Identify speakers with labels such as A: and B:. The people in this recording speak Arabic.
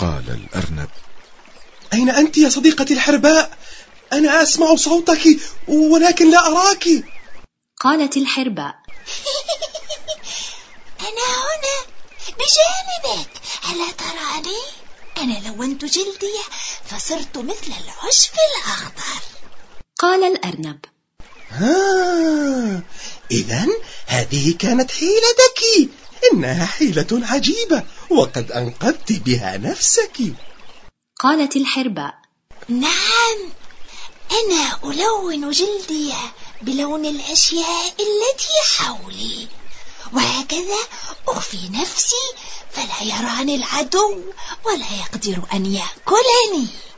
A: قال الأرنب:
B: أين أنت يا صديقتي الحرباء؟ أنا أسمع صوتك ولكن لا أراك.
C: قالت الحرباء:
D: أنا هنا بجانبك، ألا تراني؟ أنا لونت جلدي فصرت مثل العشب الأخضر.
C: قال الأرنب:
B: إذن هذه كانت حيلتك. إنها حيلة عجيبة، وقد أنقذت بها نفسك.
C: قالت الحرباء:
D: نعم، أنا ألون جلدي بلون الأشياء التي حولي، وهكذا أخفي نفسي فلا يراني العدو ولا يقدر أن يأكلني.